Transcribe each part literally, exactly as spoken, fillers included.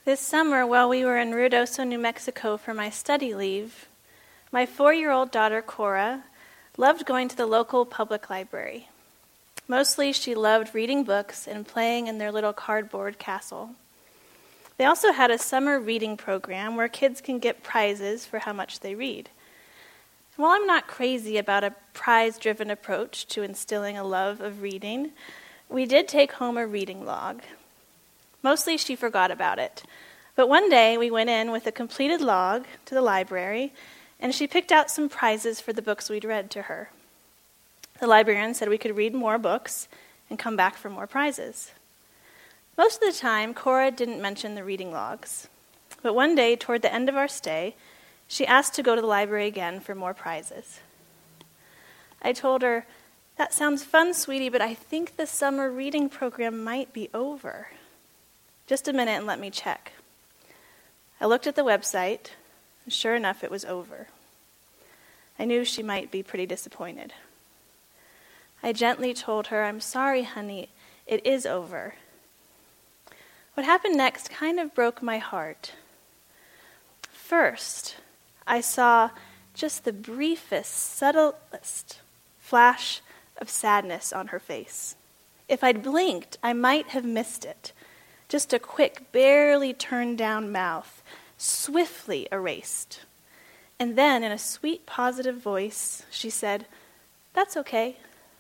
This summer, while we were in Ruidoso, New Mexico for my study leave, my four-year-old daughter, Cora, loved going to the local public library. Mostly, she loved reading books and playing in their little cardboard castle. They also had a summer reading program where kids can get prizes for how much they read. While I'm not crazy about a prize-driven approach to instilling a love of reading, we did take home a reading log. Mostly she forgot about it. But one day we went in with a completed log to the library, and she picked out some prizes for the books we'd read to her. The librarian said we could read more books and come back for more prizes. Most of the time, Cora didn't mention the reading logs. But one day, toward the end of our stay, she asked to go to the library again for more prizes. I told her, "That sounds fun, sweetie, but I think the summer reading program might be over. Just a minute and let me check." I looked at the website, and sure enough, it was over. I knew she might be pretty disappointed. I gently told her, "I'm sorry, honey, it is over." What happened next kind of broke my heart. First, I saw just the briefest, subtlest flash of sadness on her face. If I'd blinked, I might have missed it. Just a quick, barely turned down mouth, swiftly erased. And then, in a sweet, positive voice, she said, "That's okay."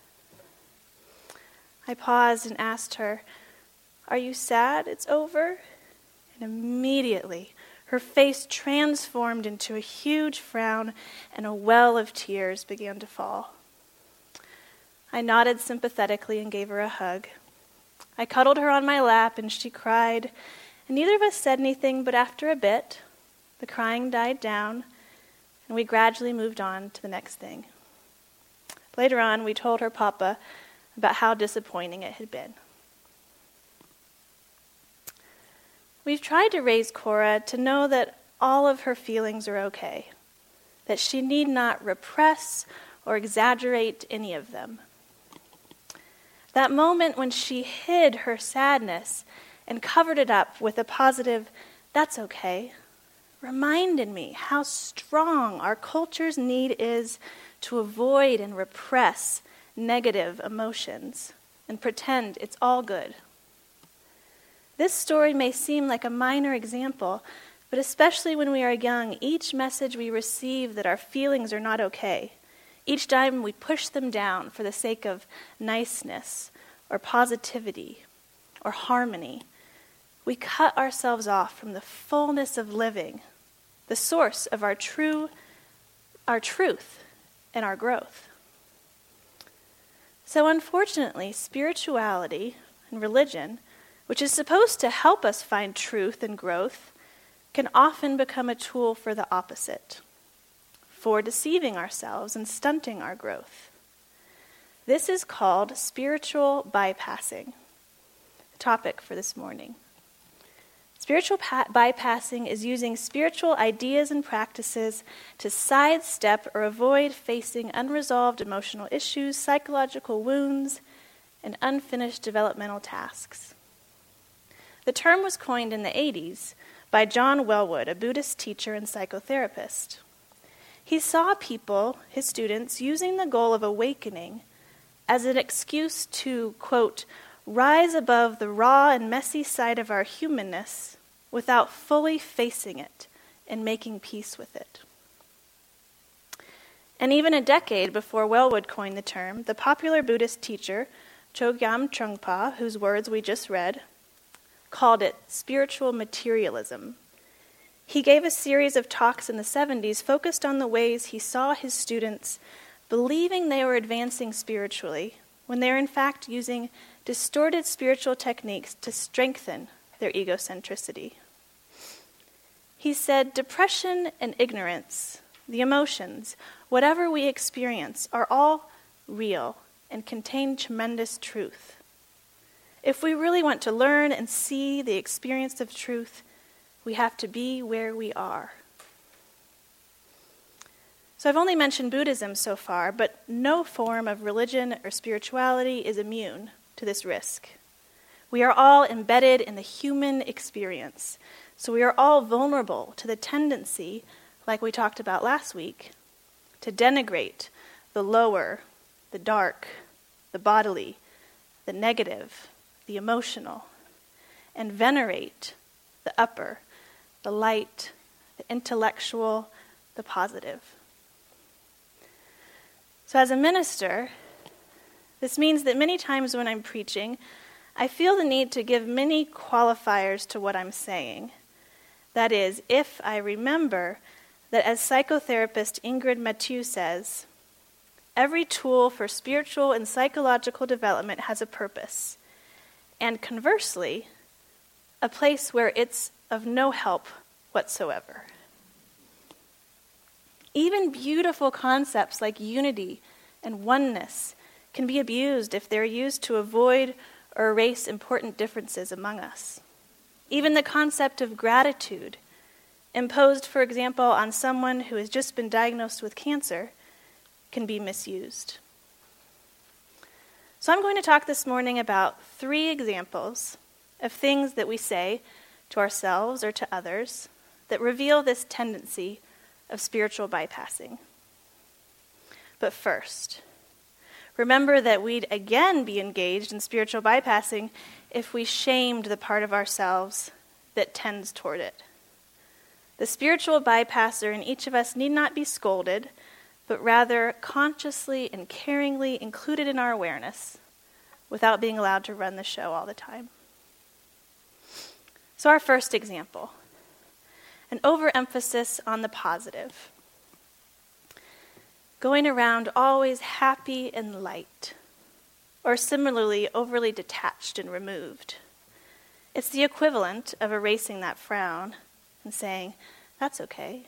I paused and asked her, "Are you sad it's over?" And immediately, her face transformed into a huge frown, and a well of tears began to fall. I nodded sympathetically and gave her a hug. I cuddled her on my lap, and she cried, and neither of us said anything, but after a bit, the crying died down, and we gradually moved on to the next thing. Later on, we told her papa about how disappointing it had been. We've tried to raise Cora to know that all of her feelings are okay, that she need not repress or exaggerate any of them. That moment when she hid her sadness and covered it up with a positive, "That's okay," reminded me how strong our culture's need is to avoid and repress negative emotions and pretend it's all good. This story may seem like a minor example, but especially when we are young, each message we receive that our feelings are not okay, each time we push them down for the sake of niceness or positivity or harmony, we cut ourselves off from the fullness of living, the source of our true, our truth and our growth. So unfortunately, spirituality and religion, which is supposed to help us find truth and growth, can often become a tool for the opposite, for deceiving ourselves and stunting our growth. This is called spiritual bypassing, the topic for this morning. Spiritual pa- bypassing is using spiritual ideas and practices to sidestep or avoid facing unresolved emotional issues, psychological wounds, and unfinished developmental tasks. The term was coined in the eighties by John Welwood, a Buddhist teacher and psychotherapist. He saw people, his students, using the goal of awakening as an excuse to, quote, rise above the raw and messy side of our humanness without fully facing it and making peace with it. And even a decade before Welwood coined the term, the popular Buddhist teacher, Chogyam Trungpa, whose words we just read, called it spiritual materialism. He gave a series of talks in the seventies focused on the ways he saw his students believing they were advancing spiritually when they were in fact using distorted spiritual techniques to strengthen their egocentricity. He said, depression and ignorance, the emotions, whatever we experience, are all real and contain tremendous truth. If we really want to learn and see the experience of truth, we have to be where we are. So I've only mentioned Buddhism so far, but no form of religion or spirituality is immune to this risk. We are all embedded in the human experience, so we are all vulnerable to the tendency, like we talked about last week, to denigrate the lower, the dark, the bodily, the negative, the emotional, and venerate the upper, the light, the intellectual, the positive. So as a minister, this means that many times when I'm preaching, I feel the need to give many qualifiers to what I'm saying. That is, if I remember that as psychotherapist Ingrid Mathieu says, every tool for spiritual and psychological development has a purpose, and conversely, a place where it's of no help whatsoever. Even beautiful concepts like unity and oneness can be abused if they're used to avoid or erase important differences among us. Even the concept of gratitude, imposed, for example, on someone who has just been diagnosed with cancer, can be misused. So I'm going to talk this morning about three examples of things that we say to ourselves or to others that reveal this tendency of spiritual bypassing. But first, remember that we'd again be engaged in spiritual bypassing if we shamed the part of ourselves that tends toward it. The spiritual bypasser in each of us need not be scolded, but rather consciously and caringly included in our awareness without being allowed to run the show all the time. So our first example, an overemphasis on the positive. Going around always happy and light, or similarly overly detached and removed. It's the equivalent of erasing that frown and saying, that's okay,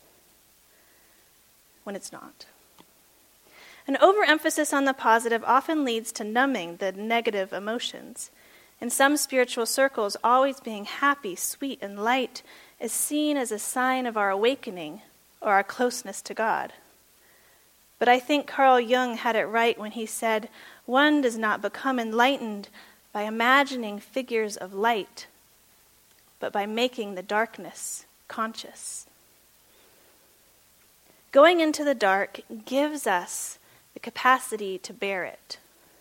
when it's not. An overemphasis on the positive often leads to numbing the negative emotions. In some spiritual circles, always being happy, sweet, and light is seen as a sign of our awakening or our closeness to God. But I think Carl Jung had it right when he said, one does not become enlightened by imagining figures of light, but by making the darkness conscious. Going into the dark gives us the capacity to bear it.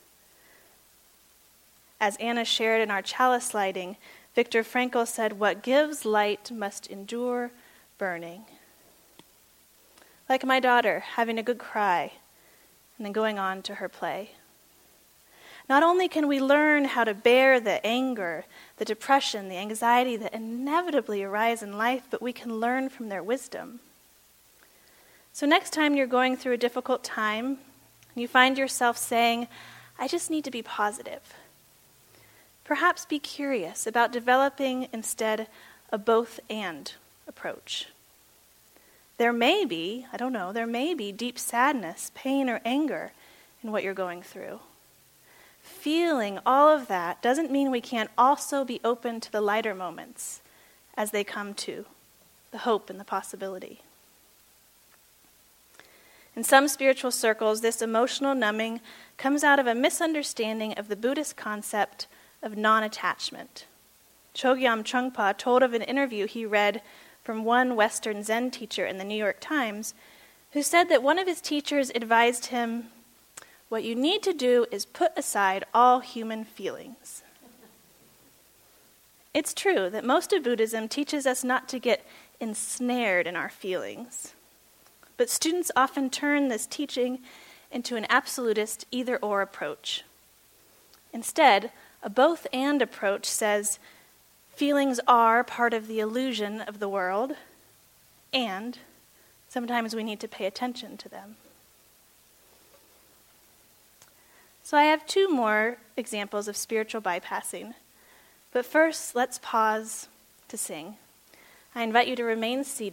As Anna shared in our chalice lighting, Viktor Frankl said, what gives light must endure burning. Like my daughter, having a good cry, and then going on to her play. Not only can we learn how to bear the anger, the depression, the anxiety that inevitably arise in life, but we can learn from their wisdom. So next time you're going through a difficult time, and you find yourself saying, I just need to be positive. Perhaps be curious about developing instead a both-and approach. There may be, I don't know, there may be deep sadness, pain, or anger in what you're going through. Feeling all of that doesn't mean we can't also be open to the lighter moments as they come to, the hope and the possibility. In some spiritual circles, this emotional numbing comes out of a misunderstanding of the Buddhist concept of non-attachment. Chogyam Trungpa told of an interview he read from one Western Zen teacher in the New York Times, who said that one of his teachers advised him, what you need to do is put aside all human feelings. It's true that most of Buddhism teaches us not to get ensnared in our feelings, but students often turn this teaching into an absolutist either-or approach. Instead, a both-and approach says, feelings are part of the illusion of the world, and sometimes we need to pay attention to them. So I have two more examples of spiritual bypassing. But first, let's pause to sing. I invite you to remain seated.